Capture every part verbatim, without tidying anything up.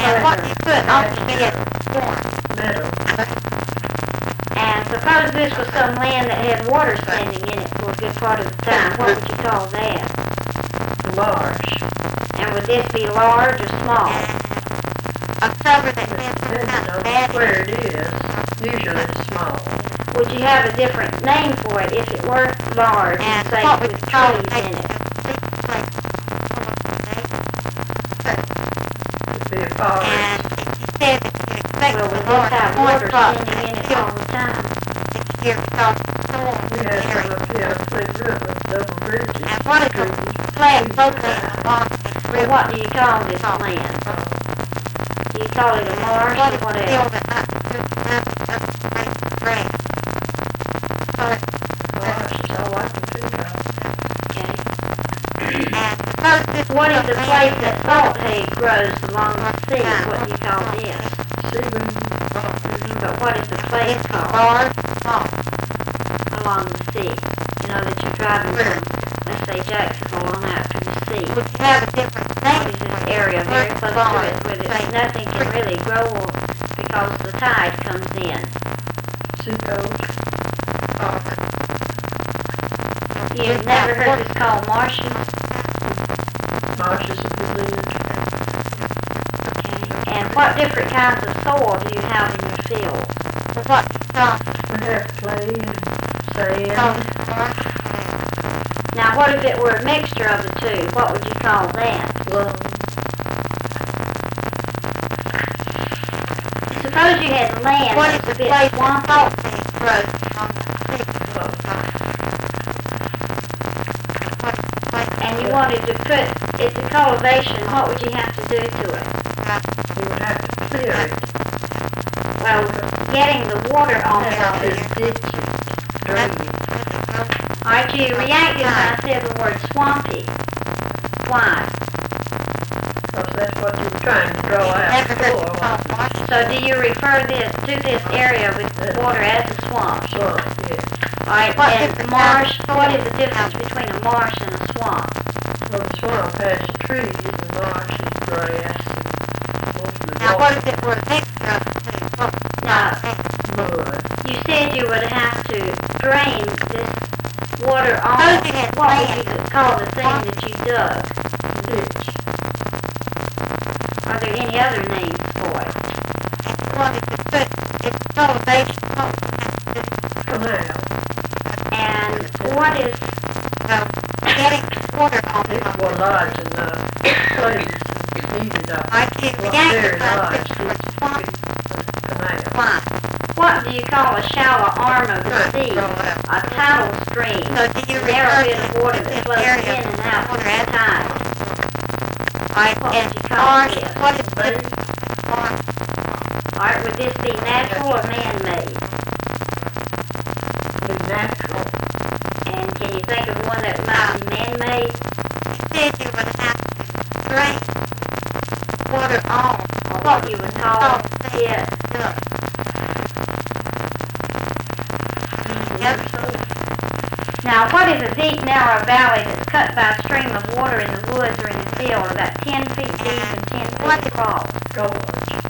And what you put on the bed form. Meadow. And suppose this was some land that had water standing in it for a good part of the time. What would you call that? Marsh. And would this be large or small? A cover that has Depends not on bad. where it is. Usually it's small. Would you have a different name for it if it were large and, And say, what would with you call trees it? in it? It'd be a forest. And if you said that you expect Well, the would Lord this have to warn water us standing in it all the time? this year because of the storm We had some area. up here, Flint River, double bridges. And what is the flag located along this Well, river? what do you call this land? Do you call it a marsh What or is what the field else? that not just nothing up to great grass? But, Marsh is all I can think of. Okay. and suppose this What was is the a place man that salt hay grows along the sea? What do you call this? Seaman, But what is the place It's called large, small. along the sea? You know that you're driving from, let's say, Jacksonville on out to the sea. Would you have a different What name is for this it? area very First close to large, it where say, there's nothing can really grow because the tide comes in? seacoast, You've never heard this called marshes? marshes of the moon. Okay. And what different kinds of soil do you have in your field? So what you call We have clay and sand, call marsh? Now, what if it were a mixture of the two? What would you call that? loam, Suppose you had land What that is was the a bit place swampy. that salt hay grows on the sea? What is the place And you wanted to put it to cultivation, what would you have to do to it? you would have to clear it. Well, getting the water on You it. have to ditch it, drain it. Alright, you reacted when I said the word swampy. Why? Because that's what you were trying to draw out Never heard it before. called marsh. So do you refer this to this area with water as a swamp? Swamp, yes. Alright, What and difference marsh, does- what is the difference between a marsh and a swamp? Well, the swamp has trees, the marsh is grass, and mostly Now what water, if it were a mixture of the two? What would you Now, call that? mud. you said you would have to drain this water off. Suppose you had What land. would you call the thing that you dug? Ditch, Are there any other names for it? And you wanted to put its cultivation, what would you have to do? canal, And what is, Well, getting water on it it. was large enough place and needed a I can well, react very to that large for ditch to swamp. be a canal. Why? what do you call a shallow arm of the Good. sea? Grow up. A tidal stream. So do you A narrow refer bit to of water that this flows area in and out water at as a time. Alright, What and would you call marsh, this? what is Bay, this marsh? Alright, would this be natural or man-made? be natural, And can you think of one that might be man-made? You said you would have to drain water on. Or what you would call it? Duck. Yep. So, Now, what is a deep, narrow valley that's cut by a stream of water in the woods or in the field, about ten feet deep and ten What feet is- across? gorge,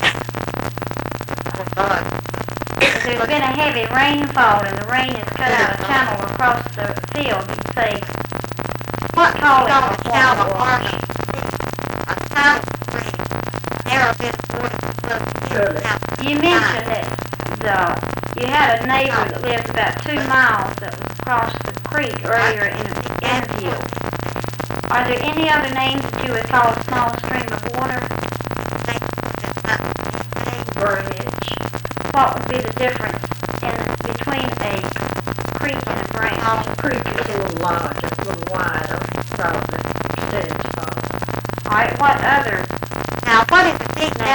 If there's been a heavy rainfall and the rain has cut out a channel across the field, you'd say, what call it Call a it shallow swamp? marsh. A tidal stream. Narrow bit of water that flows in Really? and out. You mentioned that the, you had a neighbor that lived about two miles that was across the creek earlier in the interview. Are there any other names that you would call a small stream of water? branch, What would be the difference in between a creek and a branch? the creek is a little larger, a little wider, probably, stands tall. Alright, what other Now, what is a big